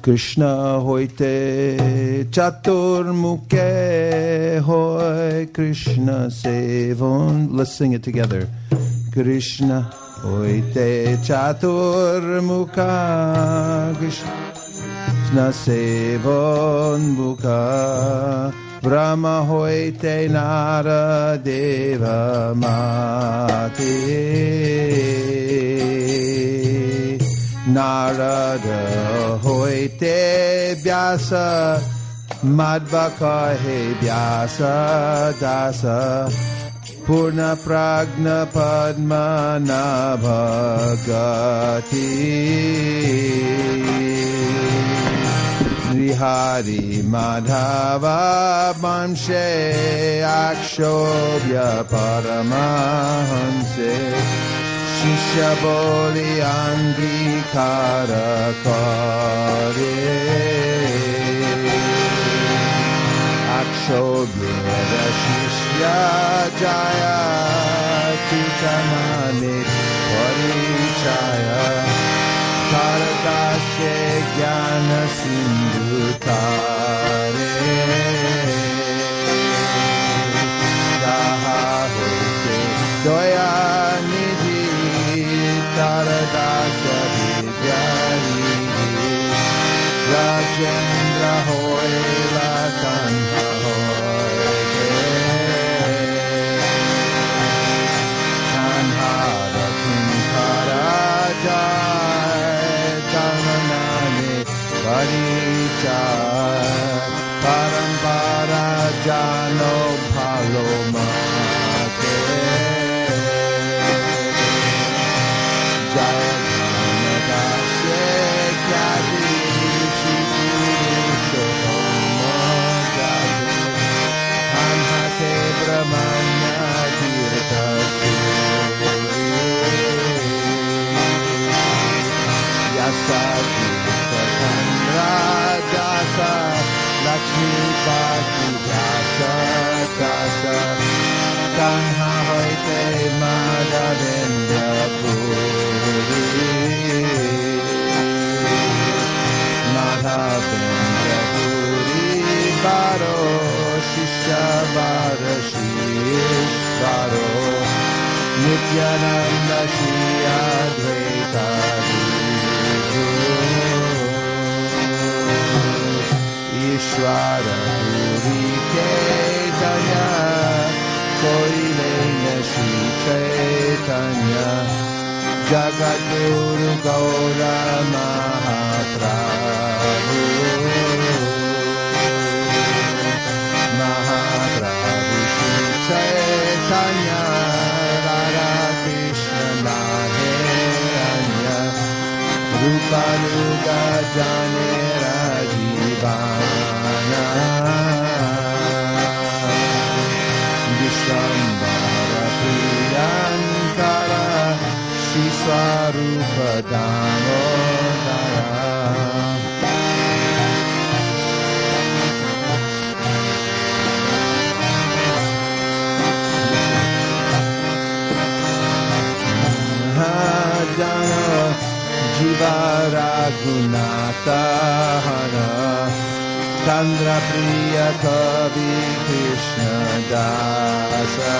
Krishna hoite chaturmukhe hoy Krishna sevon. Let's sing it together. Krishna hoite chaturmukha Krishna sevon mukha Brahma hoite nara deva mati Narada hoite vyasa madhvaka he vyasa dasa Purna pragna padma nabhagati Nrihari madhava manshe akshobhya paramahanse Shishya boli angikara kare Akshobhya shishya jaya Titamani parichaya Taradashe jnana sindhu tare Daha hote doya Taradasya vidyari Rajendra hoy Lakanta hoy Kanhara Kunkara jai Dharmanani Parichai Parambara Jano Palomate Brahmanya Tirtha Yasa Tirtha Chandra Jasa Lakshmi Pati Jasa Jasa Kanha hoite Madhavendra Puri Madhavendra Puri Baro Shishya Varashishvaro Nityananda Shri Advaita Guru Ishvara Puri Chaitanya Koilena Shri Chaitanya Jagat Guru Gaura Mahaprabhu Mahaprabhu Shri Chaitanya Radha Krishna Madhuranya Rupa Nuga Jane Rajivana Vishwambara Priyankara Shri Swarupa Damodara Jiva Raghunatha Hara Chandra Priya Kavi Krishna Dasa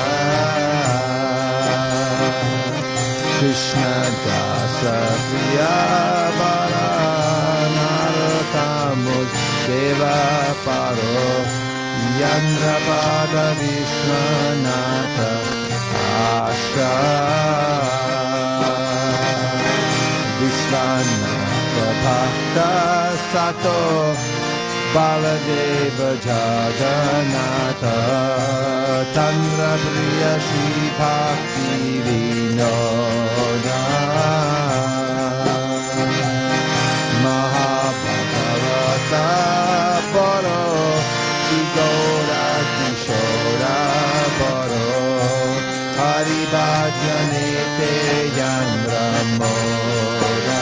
Krishna Dasa Priya Bala Narottamud Deva Paro Yandrapada Vishwanatha Asha Vishwanatha Bhakta Sato Baladeva Jagannatha Chandra Priya Shri Bhakti Vinoda Mahabharata Baro Shri Gaura Kishora Baro Hari Bhajane Te Yandra Moda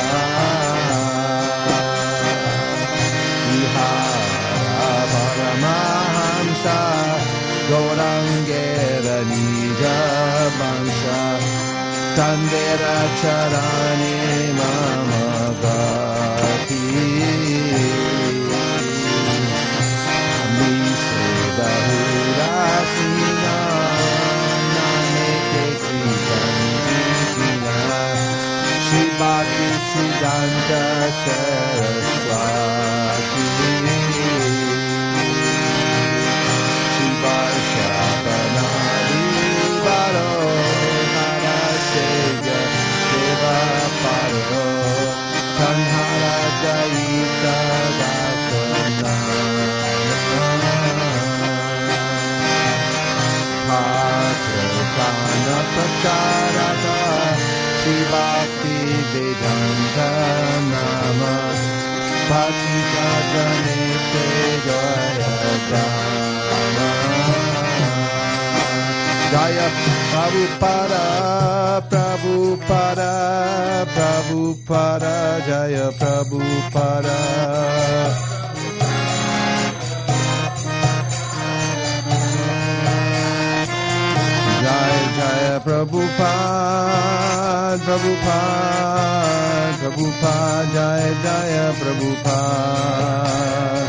Paramahamsa Gaurangera Nija Vansha Tandera Charani Mama Gati Bhakti Siddhanta Saraswati Shiva Shabanari Varo Hara Seva Seva Paro Kanhara Jaita Dasana Kana Pracharata Shivakti Vedanta Nama Bhakti Sajanete Jaya Dhamma Jaya Prabhupada Prabhupada Prabhupada Jaya Prabhupada Jaya Prabhupada, Prabhupada, Prabhupada, Jaya Jaya Prabhupada.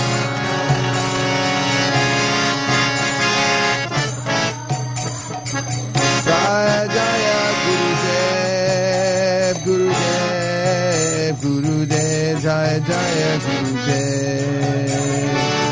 Jaya Jaya Gurudev, Gurudev, Gurudev, Jaya Jaya Gurudev.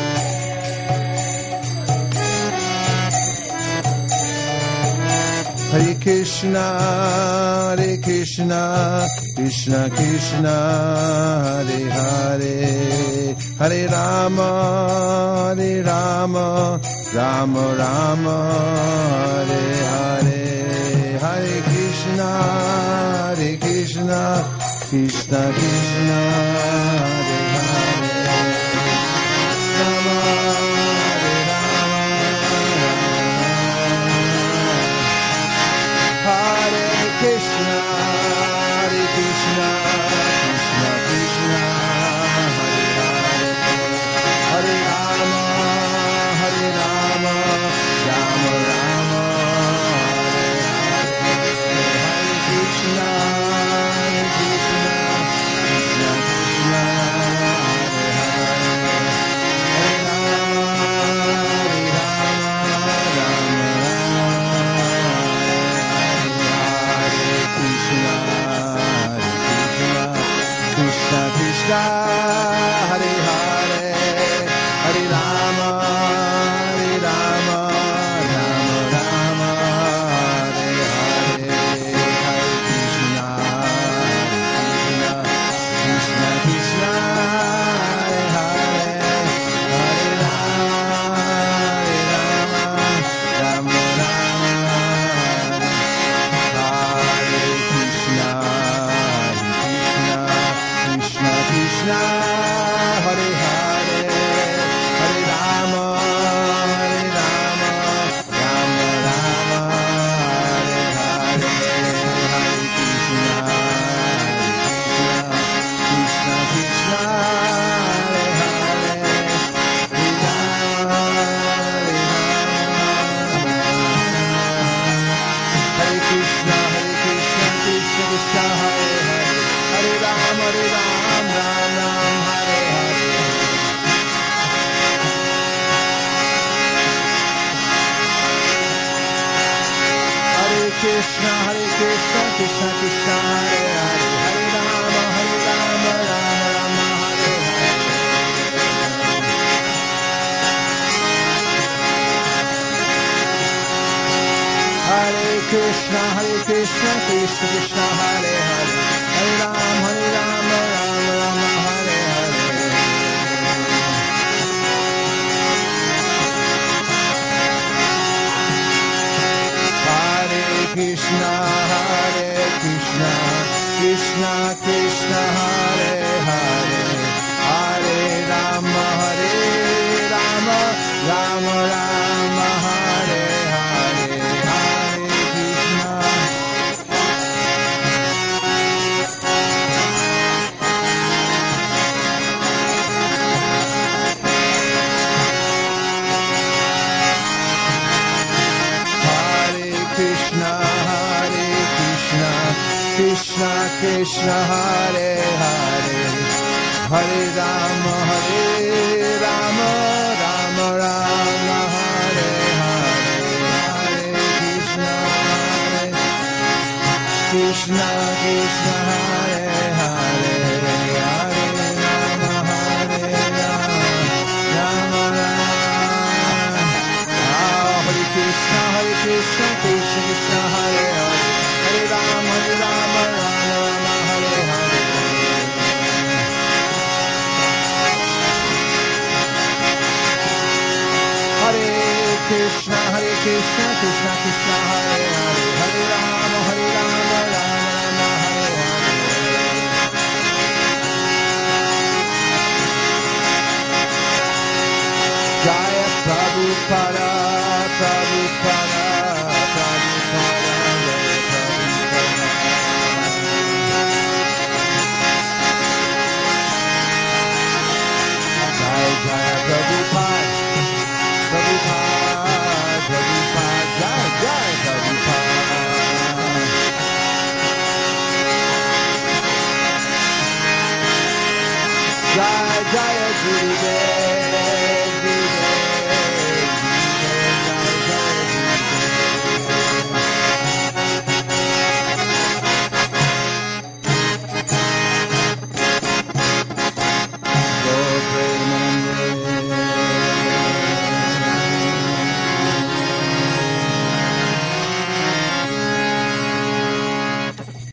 Hare Krishna, Hare Krishna, Krishna Krishna, Hare Hare, Hare Rama, Hare Rama, Rama Rama, Hare Hare, Hare Krishna, Hare Krishna, Krishna Krishna, Hare Hare, Rama. Krishna, Hare Krishna, Krishna Krishna, Hare Hare, Hare Rama, Hare Rama, Rama Rama, Hare Hare, Hare Krishna, Hare Krishna, Krishna Krishna, Hare Hare, Hare Rama, Hare Rama, Rama Rama. Krishna, Krishna, Hare Hare, Hare Rama, Hare Rama, Rama Rama, Hare Hare, Hare Krishna, Krishna, Krishna, Hare Hare, Hare Rama, Hare Rama, Rama Rama, Hare Krishna, Krishna, Krishna, Hare Hare, Hare Rama, Hare Rama, Rama Rama, Hare Hare, Hare Krishna, Krishna, Krishna, Hare Hare, Hare Rama, Hare Rama, Hare Krishna, Krishna, Krishna, Hare Hare, Hare Ram, Hare Ram, Ram Ram, Hare Hare. Hare Krishna, Krishna Krishna, Hare Hare, Hare Ram, Hare Ram, Ram Ram, Hare Hare. Hare Krishna, Krishna Krishna, Hare Hare, Hare Ram, Ram Ram, Hare Hare. Hare Krishna, Krishna Krishna, Hare Hare, Hare Ram, Rama Rama, Hare Hare, Hare Krishna. Krishna Krishna, Hare Hare, Hare Rama, Rama Rama, Hare Hare, Hare Krishna, Krishna Krishna. Krishna, Hare Hare, Hare Rama, Hare Rama, Rama Rama. Hare Krishna, Krishna Krishna, Hare Hare, Hare Rama, Rama Rama, Hare Hare. Hare Krishna, Krishna Krishna, Hare Hare, Hare Rama, Rama Rama, Hare Hare. Jaya Prabhupada, Prabhupada, Prabhupada, Jaya Prabhupada. Jaya Jaya Prabhupada, Prabhupada, Prabhupada, Jaya Jaya Prabhupada. Jaya Jaya Gurudev.